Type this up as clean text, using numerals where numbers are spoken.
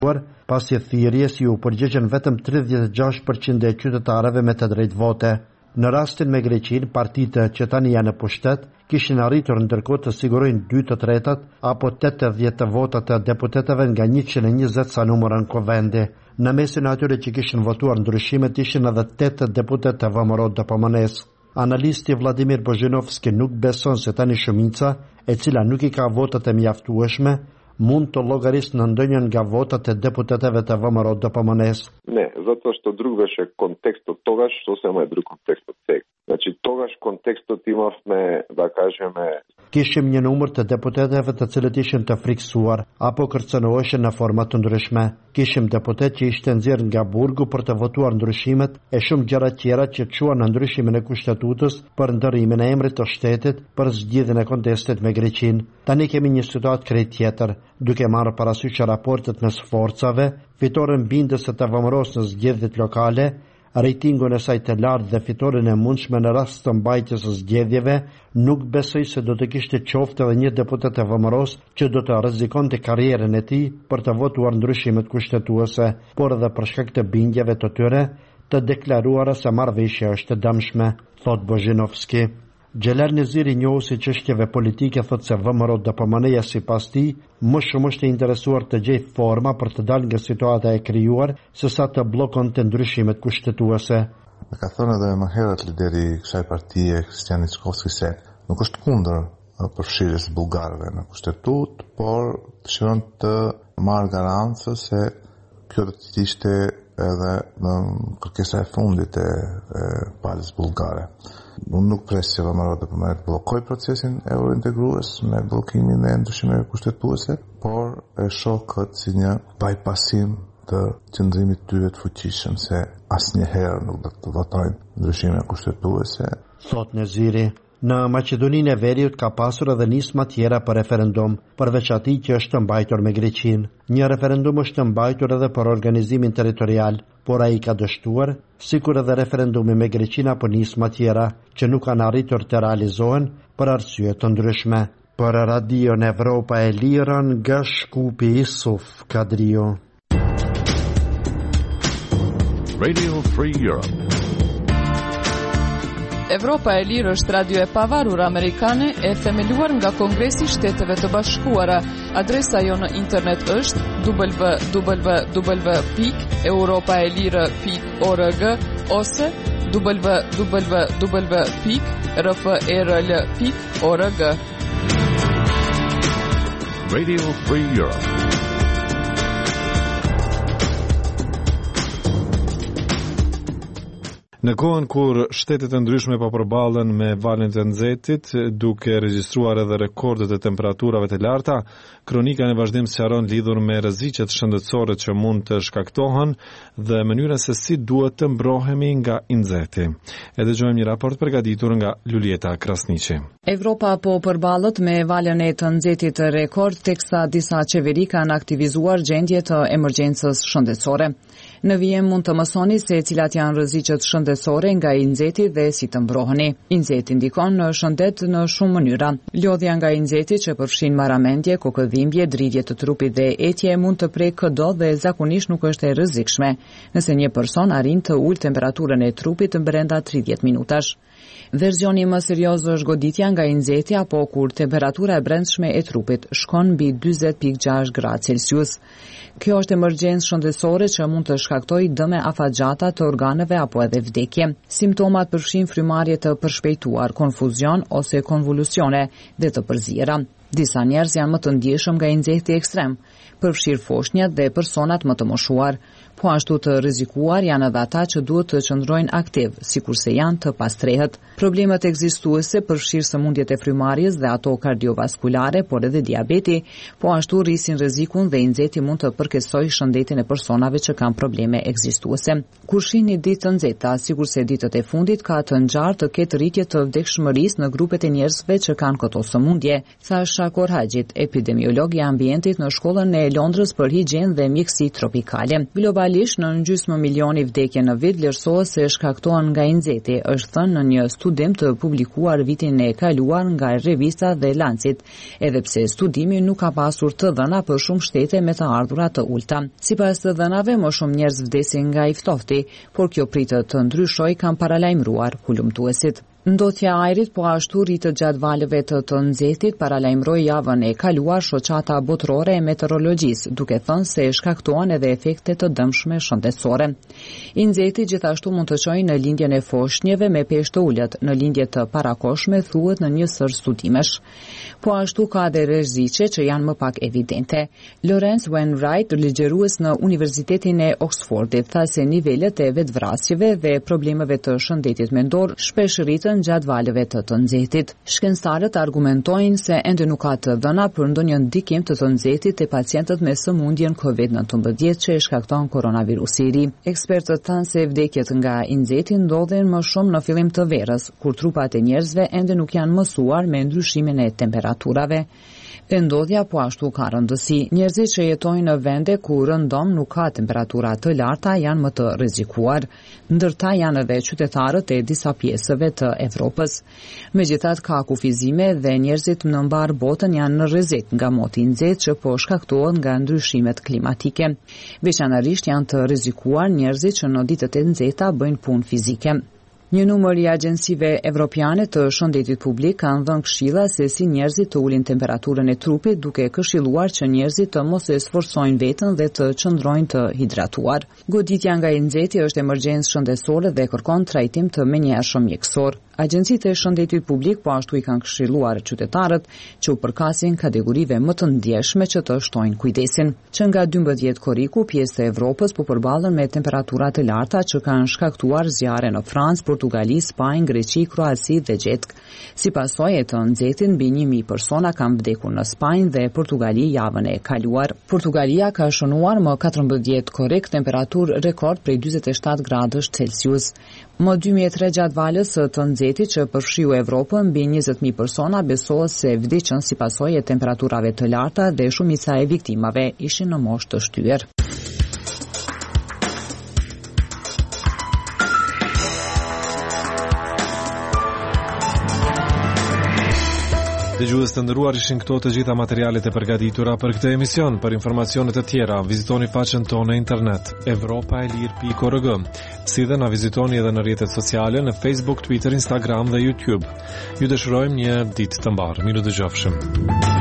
pasi thirrjes u përgjigjen vetëm 36% e qytetarëve me të drejtë vote. Në rastin me Greqinë, partitë që tani janë në pushtet kishin arritur ndërkohë të sigurojnë 2/3 apo 80 të votat të deputetëve nga 120 sa numëron Kovendi. Në mesin e atyre që kishin votuar ndryshimet ishin edhe 8 deputetë të VMRO-DPMNE-s. Analisti Vladimir Bozhinovski nuk beson se tani shumica, e cila nuk i ka votat e mjaftueshme, mund të llogarisë në ndonjën nga votat e deputetëve të VMRO-DPMNE-s. Не, затоа што друг беше контекстот тогаш, сосема е друг контекстот сега. Значи тогаш контекстот имавме, да кажеме, kishim një numër të deputetëve të cilët ishin të friksuar apo kërcënoheshin në forma të ndryshme. Kishim deputet që ishte nxjerrë nga burgu për të votuar ndryshimet e shumë gjëra tjera që quan në ndryshimin e kushtetutës për ndërrimin e emrit të shtetit për zgjidhjen e kontestit me Greqinë. Tani kemi një situatë krejt tjetër, duke marrë parasysh raportet mes forcave, fitoren bindëse të VMRO-s në zgjedhjet lokale, rejtingun e saj të lartë dhe fitoren e mundshme në rast të mbajtjes së zgjedhjeve, nuk besoj se do të kishte qoftë edhe një deputet e VMRO-s që do të rrezikonte karrierën e tij për të votuar ndryshimet kushtetuese, por edhe për shkak të bindjeve të tyre të deklaruara se marrëveshja është e dëmshme, thot Bozhinovski. Xhelal Neziri, njohuesi çështjeve politike, thot se VMRO-DPMNE-ja sipas tij më shumë është e interesuar të gjejë forma për të dalë nga situata e krijuar sesa të bllokonte ndryshimet kushtetuese. Me ka thënë edhe më herët lideri i kësaj partie, Kristian Ickovski, se nuk është kundër përfshirjes së bullgarëve në kushtetut, por dëshiron të marrë garancë se kjo do të ishte edhe në kërkesa e fundit e palës bullgare. Unë nuk pres që VMRO-DPMNE të bllokoj procesin eurointegrues me bllokimin e ndryshimeve kushtetuese, por e shoh këtë si një bypassim të qëndrimit tyre të fuqishëm se asnjëherë nuk do të votojnë ndryshime kushtetuese. Thot Neziri. Në Maqedoninë e Veriut ka pasur edhe nisma tjera për referendum, përveç atij që është mbajtur me Greqinë. Një referendum është mbajtur edhe për organizimin territorial, por ai ka dështuar, sikur edhe referendumi me Greqinë apo nisma tjera që nuk kanë arritur të realizohen për arsye të ndryshme. Për Radio Evropa e Lirë nga Shkupi Isuf Kadrio. Radio Free Europe. Evropa e Lirë është radio e pavarur amerikane e themeluar nga Kongresi i Shteteve të Bashkuara. Adresa jo në internet është www.europaelire.org ose www.rfrl.org. Radio Free Europe. Në kohën kur shtetet e ndryshme po përballen me valën e nxehtit, duke regjistruar edhe rekordet e temperaturave të larta, kronika në vazhdim sqaron lidhur me rreziqet shëndetësore që mund të shkaktohen dhe mënyrën se si duhet të mbrohemi nga i nxehti. E dëgjojmë një raport përgatitur nga Lulieta Krasniqi. Evropa po përballet me valën e të nxehtit të rekord, teksa disa qeveri kanë aktivizuar gjendje të emergjencës shëndetësore. Në vijim mund të mësoni se cilat janë rreziqet shëndetësore nga i nxehti dhe si të mbroheni. I nxehti ndikon në shëndet në shumë mënyra. Lodhja nga i nxehti që përfshin marramendje, kokëdhimbje, dridhje të trupit dhe etje mund të prekë çdo dhe zakonisht nuk është e rrezikshme nëse një person arrin të ulë temperaturën e trupit brenda 30 minutash. Versioni më serioz është goditja nga i nxehti apo kur temperatura e brendshme e trupit shkon mbi 40.6 gradë Celsius. Kjo është emergjencë shëndetësore që mund të shkaktojë dëme afatgjata të organeve apo edhe vdekje. Simptomat përfshin frymarrje të përshpejtuar, konfuzion ose konvulsione dhe të përzierë. Disa njerëz janë më të ndjeshëm nga i nxehti ekstrem, përfshir foshnjat dhe personat më të moshuar. Po ashtu të rrezikuar janë edhe ata që duhet të qëndrojnë aktiv, sikurse janë të pastrehët. Problemet ekzistuese përfshirë sëmundjet e frymarrjes dhe ato kardiovaskulare, por edhe diabeti, po ashtu rrisin rrezikun dhe i nxehti mund të përkeqësojë shëndetin e personave që kanë probleme ekzistuese. Kur shihni ditë të nxehta, sikurse ditët e fundit, ka të ngjarë të ketë rritje të vdekshmërisë në grupet e njerëzve që kanë këto sëmundje, tha Shakor Haxhit, epidemiolog i ambientit në shkollën Organizacionin e Londrës për Higjenë dhe Mjekësi Tropikale. Globalisht, në gjysmë milioni vdekje në vit vlerësohet se shkaktohen nga inxeti, është thënë në një studim të publikuar vitin e kaluar nga revista The Lancet, edhe pse studimi nuk ka pasur të dhëna për shumë shtete me të ardhura të ulta. Sipas të dhënave, më shumë njerëz vdesin nga i ftofti, por kjo pritet të ndryshojë, kanë paralajmëruar hulumtuesit. Ndotja e ajrit po ashtu rritet gjatë valëve të nxehtit, paralajmëroi javën e kaluar shoqata botërore e meteorologjisë, duke thënë se shkaktohen edhe efekte të dëmshme shëndetësore. I nxehti gjithashtu mund të çojë në lindjen e foshnjeve me peshë të ulët, në lindje të parakohshme thuhet në një sër studimesh. Po ashtu ka edhe rreziqe që janë më pak evidente. Lawrence Wainwright, ligjerues në Universitetin e Oxfordit, tha se nivelet e vetvrasjeve dhe problemeve të shëndetit mendor shpesh rriten gjatë valëve të nxehtit. Shkencëtarët argumentojnë se ende nuk ka të dhëna për ndonjë ndikim të nxehtit te pacientët me sëmundjen COVID-19 që e shkakton koronavirusi i ri. Ekspertët thanë se vdekjet nga nxehti ndodhin më shumë në fillim të verës, kur trupat e njerëzve ende nuk janë mësuar me ndryshimin e temperaturave. Ndodhja po ashtu ka rëndësi. Njerëzit që jetojnë në vende ku rëndom nuk ka temperatura të larta janë më të rrezikuar, ndërta janë edhe qytetarët e disa pjesëve të Evropës. Megjithatë ka kufizime dhe njerëzit në mbar botën janë në rrezik nga moti i nxehtë që po shkaktohet nga ndryshimet klimatike. Veçanërisht janë të rrezikuar njerëzit që në ditët e nxehta bëjnë punë fizike. Një numër i agjensive evropiane të shëndetit publik kanë dhënë këshilla se si njerëzit të ulin temperaturën e trupit, duke këshilluar që njerëzit të mos e sforcojnë veten dhe të qëndrojnë të hidratuar. Goditja nga nxehti është emergjencë shëndetësore dhe kërkon trajtim të menjëhershëm mjekësor. Agjencitë e shëndetit publik po ashtu i kanë këshilluar qytetarët që u përkasin kategorive më të ndjeshme që të shtojnë kujdesin. Që nga 12 korriku, pjesë e Evropës po përballen me temperatura të larta që kanë shkaktuar zjarre në Francë, Portugali, Spanjë, Greqi, Kroaci dhe Gjetk. Si pasojë të nxehtit, mbi 1000 persona kanë vdekur në Spanjë dhe Portugali javën e kaluar. Portugalia ka shënuar më 14 korrik temperaturë rekord prej 47 gradësh Celsius. Më 2003 gjatë valës të nxehtit që përfshiu Evropën, mbi 20.000 persona besohet se vdiqën si pasojë e temperaturave të larta dhe shumica e viktimave ishin në moshë të shtyer. Dëgjues të nderuar, ishin këto të gjitha materialet e përgatitura për këtë emision. Për informacionet e tjera, vizitoni faqen tonë në internet europaelir.org. Si dhe na vizitoni edhe në rrjetet sociale në Facebook, Twitter, Instagram dhe YouTube. Ju dëshirojmë një ditë të mbarë. Miru dëgjofshëm.